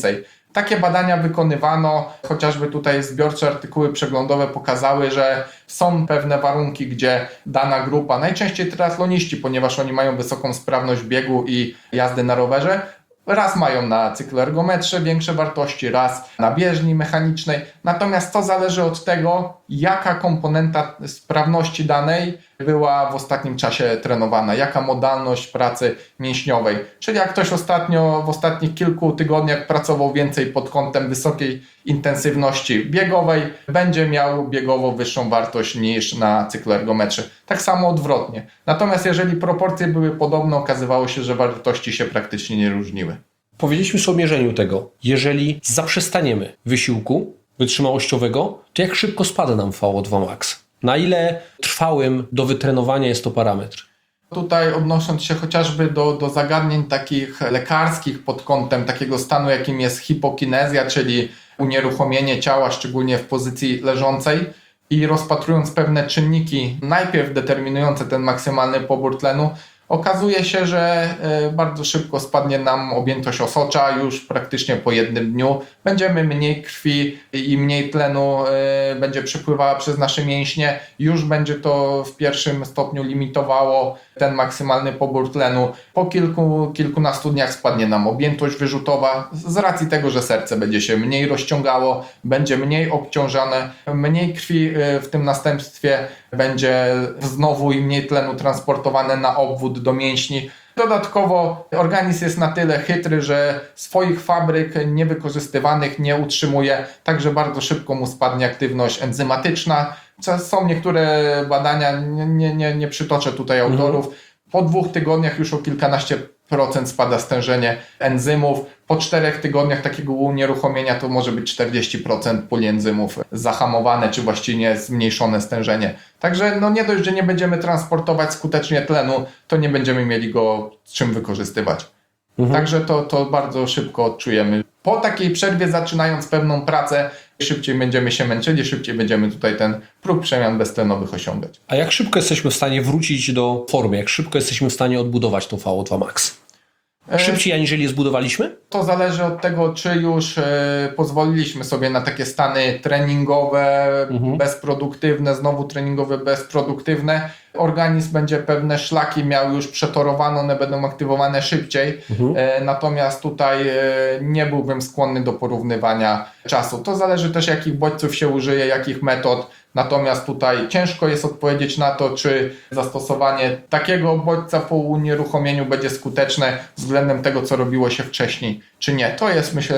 S3: Takie badania wykonywano, chociażby tutaj zbiorcze artykuły przeglądowe pokazały, że są pewne warunki, gdzie dana grupa, najczęściej triatloniści, ponieważ oni mają wysoką sprawność biegu i jazdy na rowerze, raz mają na cykloergometrze większe wartości, raz na bieżni mechanicznej. Natomiast to zależy od tego, jaka komponenta sprawności danej była w ostatnim czasie trenowana, jaka modalność pracy mięśniowej. Czyli jak ktoś w ostatnich kilku tygodniach pracował więcej pod kątem wysokiej intensywności biegowej, będzie miał biegowo wyższą wartość niż na cykloergometrze. Tak samo odwrotnie. Natomiast jeżeli proporcje były podobne, okazywało się, że wartości się praktycznie nie różniły.
S2: Powiedzieliśmy sobie o mierzeniu tego. Jeżeli zaprzestaniemy wysiłku wytrzymałościowego, to jak szybko spada nam VO2 max? Na ile trwałym do wytrenowania jest to parametr?
S3: Tutaj odnosząc się chociażby do zagadnień takich lekarskich pod kątem takiego stanu, jakim jest hipokinezja, czyli unieruchomienie ciała, szczególnie w pozycji leżącej, i rozpatrując pewne czynniki najpierw determinujące ten maksymalny pobór tlenu, okazuje się, że bardzo szybko spadnie nam objętość osocza już praktycznie po jednym dniu. Będziemy mniej krwi i mniej tlenu będzie przepływała przez nasze mięśnie. Już będzie to w pierwszym stopniu limitowało ten maksymalny pobór tlenu. Po kilkunastu dniach spadnie nam objętość wyrzutowa z racji tego, że serce będzie się mniej rozciągało, będzie mniej obciążane, mniej krwi w tym następstwie będzie znowu i mniej tlenu transportowane na obwód do mięśni. Dodatkowo organizm jest na tyle chytry, że swoich fabryk niewykorzystywanych nie utrzymuje, także bardzo szybko mu spadnie aktywność enzymatyczna. Są niektóre badania, nie przytoczę tutaj autorów. Po 2 tygodniach już o kilkanaście procent spada stężenie enzymów. Po 4 tygodniach takiego unieruchomienia to może być 40% puli enzymów zahamowane, czy właściwie zmniejszone stężenie. Także nie dość, że nie będziemy transportować skutecznie tlenu, to nie będziemy mieli go czym wykorzystywać. Także to bardzo szybko odczujemy. Po takiej przerwie, zaczynając pewną pracę, szybciej będziemy się męczyli, szybciej będziemy tutaj ten próg przemian beztlenowych osiągać.
S2: A jak szybko jesteśmy w stanie wrócić do formy? Jak szybko jesteśmy w stanie odbudować tą VO2 max? Szybciej aniżeli je zbudowaliśmy?
S3: To zależy od tego, czy już pozwoliliśmy sobie na takie stany treningowe, bezproduktywne, znowu treningowe, bezproduktywne. Organizm będzie pewne szlaki miał już przetorowane, one będą aktywowane szybciej. Natomiast tutaj nie byłbym skłonny do porównywania czasu. To zależy też, jakich bodźców się użyje, jakich metod. Natomiast tutaj ciężko jest odpowiedzieć na to, czy zastosowanie takiego bodźca po unieruchomieniu będzie skuteczne względem tego, co robiło się wcześniej, czy nie. To jest, myślę,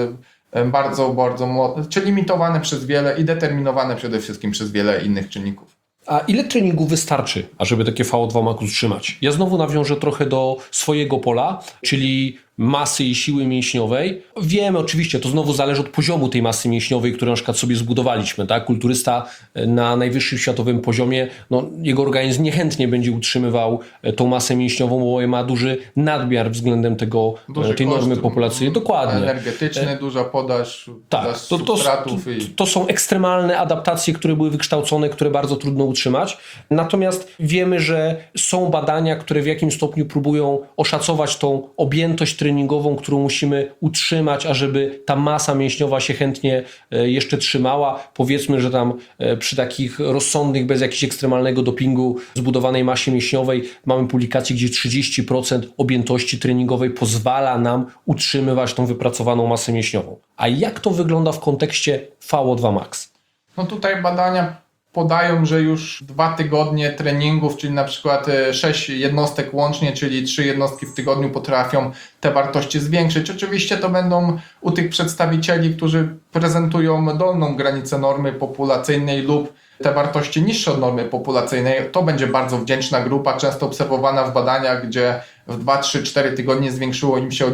S3: bardzo czy limitowane przez wiele i determinowane przede wszystkim przez wiele innych czynników.
S2: A ile treningu wystarczy, ażeby takie VO2 max utrzymać? Ja znowu nawiążę trochę do swojego pola, czyli masy i siły mięśniowej. Wiemy oczywiście, to znowu zależy od poziomu tej masy mięśniowej, którą na przykład sobie zbudowaliśmy. Tak? Kulturysta na najwyższym światowym poziomie, jego organizm niechętnie będzie utrzymywał tą masę mięśniową, bo ma duży nadmiar względem tej normy populacyjnej. Dokładnie.
S3: Energetyczny, duża podaż,
S2: tak,
S3: substratów.
S2: To są ekstremalne adaptacje, które były wykształcone, które bardzo trudno utrzymać. Natomiast wiemy, że są badania, które w jakimś stopniu próbują oszacować tą objętość treningową, którą musimy utrzymać, ażeby ta masa mięśniowa się chętnie jeszcze trzymała. Powiedzmy, że tam przy takich rozsądnych, bez jakiegoś ekstremalnego dopingu zbudowanej masie mięśniowej mamy publikacje, gdzie 30% objętości treningowej pozwala nam utrzymywać tą wypracowaną masę mięśniową. A jak to wygląda w kontekście VO2 max?
S3: Tutaj badania podają, że już 2 tygodnie treningów, czyli na przykład 6 jednostek łącznie, czyli 3 jednostki w tygodniu potrafią te wartości zwiększyć. Oczywiście to będą u tych przedstawicieli, którzy prezentują dolną granicę normy populacyjnej lub te wartości niższe od normy populacyjnej. To będzie bardzo wdzięczna grupa, często obserwowana w badaniach, gdzie w 2, 3, 4 tygodnie zwiększyło im się o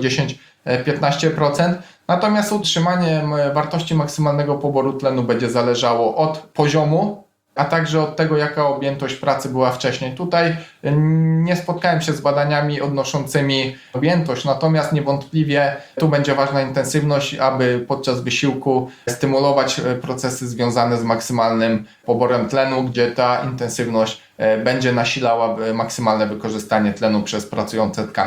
S3: 10-15%. Natomiast utrzymanie wartości maksymalnego poboru tlenu będzie zależało od poziomu, a także od tego, jaka objętość pracy była wcześniej. Tutaj nie spotkałem się z badaniami odnoszącymi objętość, natomiast niewątpliwie tu będzie ważna intensywność, aby podczas wysiłku stymulować procesy związane z maksymalnym poborem tlenu, gdzie ta intensywność będzie nasilała maksymalne wykorzystanie tlenu przez pracujące tkanki.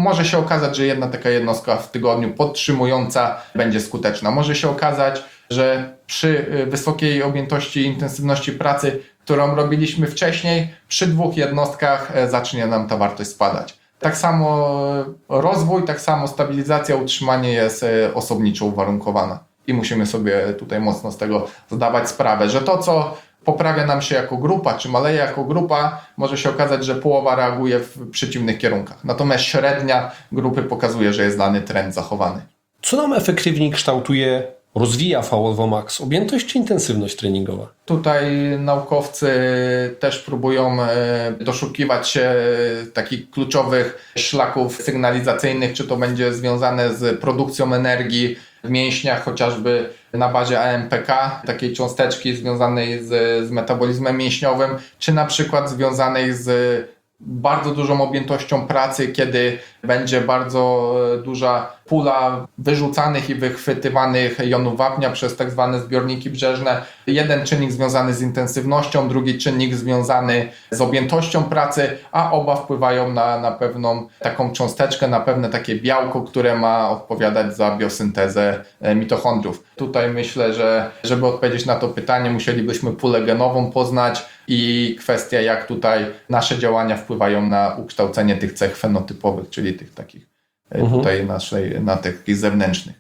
S3: Może się okazać, że jedna taka jednostka w tygodniu podtrzymująca będzie skuteczna. Może się okazać, że przy wysokiej objętości i intensywności pracy, którą robiliśmy wcześniej, przy 2 jednostkach zacznie nam ta wartość spadać. Tak samo rozwój, tak samo stabilizacja, utrzymanie jest osobniczo uwarunkowana. I musimy sobie tutaj mocno z tego zdawać sprawę, że to, co poprawia nam się jako grupa, czy maleje jako grupa, może się okazać, że połowa reaguje w przeciwnych kierunkach. Natomiast średnia grupy pokazuje, że jest dany trend zachowany.
S2: Co nam efektywniej rozwija VO2 max? Objętość czy intensywność treningowa?
S3: Tutaj naukowcy też próbują doszukiwać się takich kluczowych szlaków sygnalizacyjnych, czy to będzie związane z produkcją energii w mięśniach, chociażby na bazie AMPK, takiej cząsteczki związanej z metabolizmem mięśniowym, czy na przykład związanej z bardzo dużą objętością pracy, kiedy będzie bardzo duża pula wyrzucanych i wychwytywanych jonów wapnia przez tak zwane zbiorniki brzeżne. Jeden czynnik związany z intensywnością, drugi czynnik związany z objętością pracy, a oba wpływają na pewną taką cząsteczkę, na pewne takie białko, które ma odpowiadać za biosyntezę mitochondriów. Tutaj myślę, że żeby odpowiedzieć na to pytanie, musielibyśmy pulę genową poznać i kwestia, jak tutaj nasze działania wpływają na ukształcenie tych cech fenotypowych, czyli tych takich tutaj na tych zewnętrznych.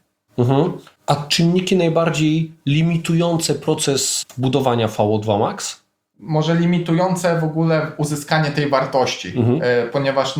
S2: A czynniki najbardziej limitujące proces budowania VO2 max?
S3: Może limitujące w ogóle uzyskanie tej wartości, ponieważ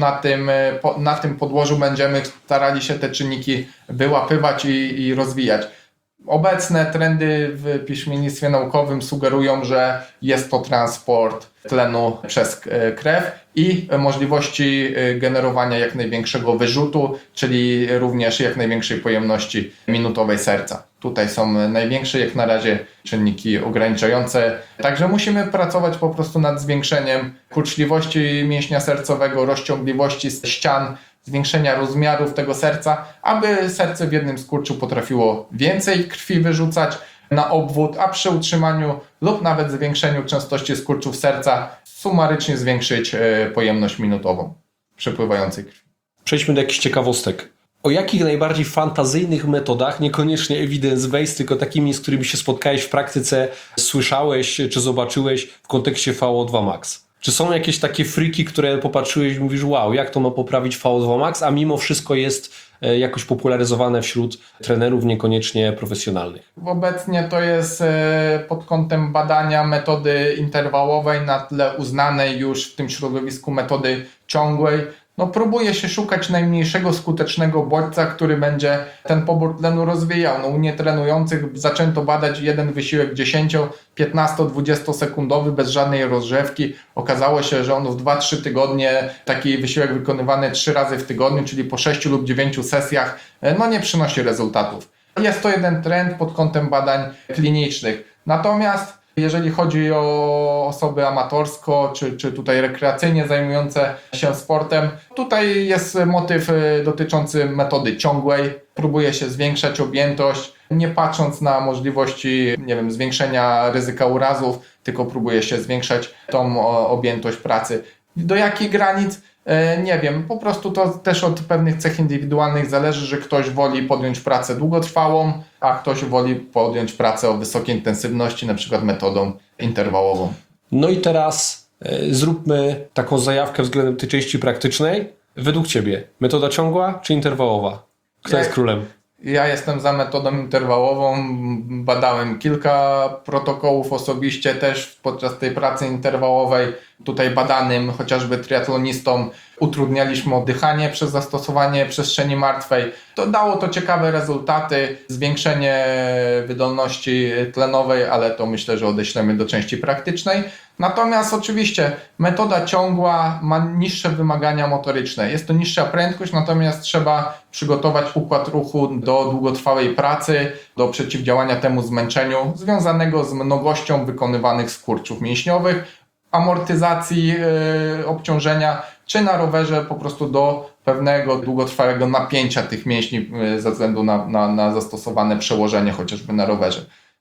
S3: na tym podłożu będziemy starali się te czynniki wyłapywać i rozwijać. Obecne trendy w piśmiennictwie naukowym sugerują, że jest to transport tlenu przez krew i możliwości generowania jak największego wyrzutu, czyli również jak największej pojemności minutowej serca. Tutaj są największe jak na razie czynniki ograniczające. Także musimy pracować po prostu nad zwiększeniem kurczliwości mięśnia sercowego, rozciągliwości ścian, zwiększenia rozmiarów tego serca, aby serce w jednym skurczu potrafiło więcej krwi wyrzucać na obwód, a przy utrzymaniu lub nawet zwiększeniu częstości skurczów serca sumarycznie zwiększyć pojemność minutową przepływającej krwi.
S2: Przejdźmy do jakichś ciekawostek. O jakich najbardziej fantazyjnych metodach, niekoniecznie evidence-based, tylko takimi, z którymi się spotkałeś w praktyce, słyszałeś czy zobaczyłeś w kontekście VO2 max? Czy są jakieś takie freaki, które popatrzyłeś i mówisz, wow, jak to ma poprawić VO2 max, a mimo wszystko jest jakoś popularyzowane wśród trenerów niekoniecznie profesjonalnych?
S3: Obecnie to jest pod kątem badania metody interwałowej na tle uznanej już w tym środowisku metody ciągłej. Próbuje się szukać najmniejszego skutecznego bodźca, który będzie ten pobór tlenu rozwijał. U nietrenujących zaczęto badać jeden wysiłek 10, 15, 20 sekundowy bez żadnej rozgrzewki. Okazało się, że on w 2-3 tygodnie, taki wysiłek wykonywany 3 razy w tygodniu, czyli po 6 lub 9 sesjach, nie przynosi rezultatów. Jest to jeden trend pod kątem badań klinicznych. Natomiast jeżeli chodzi o osoby amatorsko, czy tutaj rekreacyjnie zajmujące się sportem, tutaj jest motyw dotyczący metody ciągłej. Próbuje się zwiększać objętość, nie patrząc na możliwości, zwiększenia ryzyka urazów, tylko próbuje się zwiększać tą objętość pracy. Do jakich granic? Nie wiem, po prostu to też od pewnych cech indywidualnych zależy, że ktoś woli podjąć pracę długotrwałą, a ktoś woli podjąć pracę o wysokiej intensywności, na przykład metodą interwałową.
S2: No i teraz zróbmy taką zajawkę względem tej części praktycznej. Według Ciebie metoda ciągła czy interwałowa? Kto jest królem?
S3: Ja jestem za metodą interwałową, badałem kilka protokołów osobiście też podczas tej pracy interwałowej. Tutaj badanym, chociażby triatlonistom, utrudnialiśmy oddychanie przez zastosowanie przestrzeni martwej. To dało to ciekawe rezultaty, zwiększenie wydolności tlenowej, ale to myślę, że odeślemy do części praktycznej. Natomiast oczywiście metoda ciągła ma niższe wymagania motoryczne. Jest to niższa prędkość, natomiast trzeba przygotować układ ruchu do długotrwałej pracy, do przeciwdziałania temu zmęczeniu związanego z mnogością wykonywanych skurczów mięśniowych, amortyzacji obciążenia, czy na rowerze po prostu do pewnego długotrwałego napięcia tych mięśni ze względu na zastosowane przełożenie chociażby na rowerze.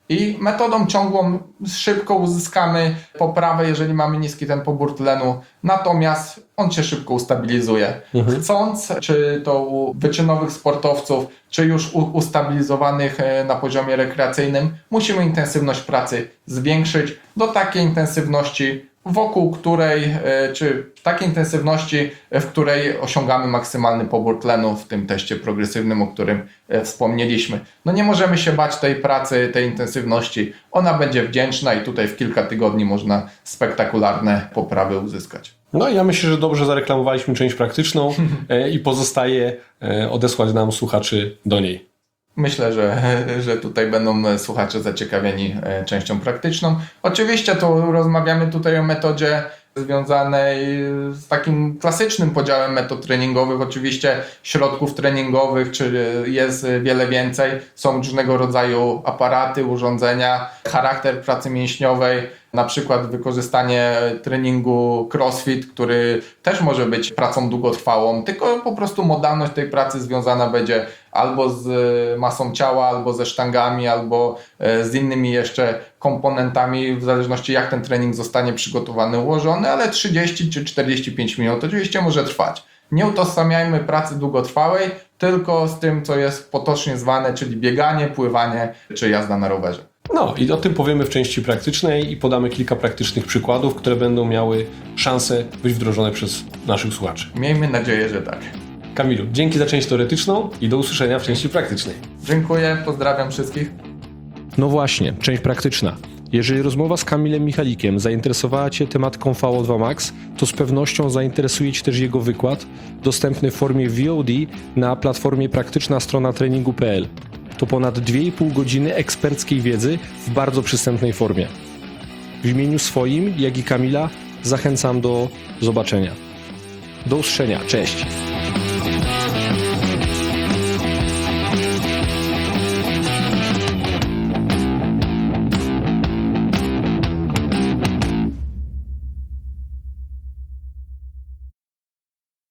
S3: I metodą ciągłą szybko uzyskamy poprawę, jeżeli mamy niski tempo pobór tlenu, natomiast on się szybko ustabilizuje. Chcąc, czy to u wyczynowych sportowców, czy już ustabilizowanych na poziomie rekreacyjnym, musimy intensywność pracy zwiększyć do takiej intensywności, wokół której, czy takiej intensywności, w której osiągamy maksymalny pobór tlenu w tym teście progresywnym, o którym wspomnieliśmy. No nie możemy się bać tej pracy, tej intensywności. Ona będzie wdzięczna i tutaj w kilka tygodni można spektakularne poprawy uzyskać.
S2: No i ja myślę, że dobrze zareklamowaliśmy część praktyczną i pozostaje odesłać nam słuchaczy do niej.
S3: Myślę, że tutaj będą słuchacze zaciekawieni częścią praktyczną. Oczywiście to rozmawiamy tutaj o metodzie związanej z takim klasycznym podziałem metod treningowych. Oczywiście środków treningowych, czy jest wiele więcej. Są różnego rodzaju aparaty, urządzenia, charakter pracy mięśniowej, na przykład wykorzystanie treningu crossfit, który też może być pracą długotrwałą, tylko po prostu modalność tej pracy związana będzie albo z masą ciała, albo ze sztangami, albo z innymi jeszcze komponentami, w zależności jak ten trening zostanie przygotowany, ułożony, ale 30 czy 45 minut oczywiście może trwać. Nie utożsamiajmy pracy długotrwałej tylko z tym, co jest potocznie zwane, czyli bieganie, pływanie czy jazda na rowerze.
S2: No i o tym powiemy w części praktycznej i podamy kilka praktycznych przykładów, które będą miały szansę być wdrożone przez naszych słuchaczy.
S3: Miejmy nadzieję, że tak.
S2: Kamilu, dzięki za część teoretyczną i do usłyszenia w części praktycznej.
S3: Dziękuję, pozdrawiam wszystkich.
S1: No właśnie, część praktyczna. Jeżeli rozmowa z Kamilem Michalikiem zainteresowała Cię tematyką VO2 Max, to z pewnością zainteresuje Cię też jego wykład, dostępny w formie VOD na platformie praktycznastrona-treningu.pl. To ponad 2,5 godziny eksperckiej wiedzy w bardzo przystępnej formie. W imieniu swoim, jak i Kamila, zachęcam do zobaczenia. Do usłyszenia, cześć!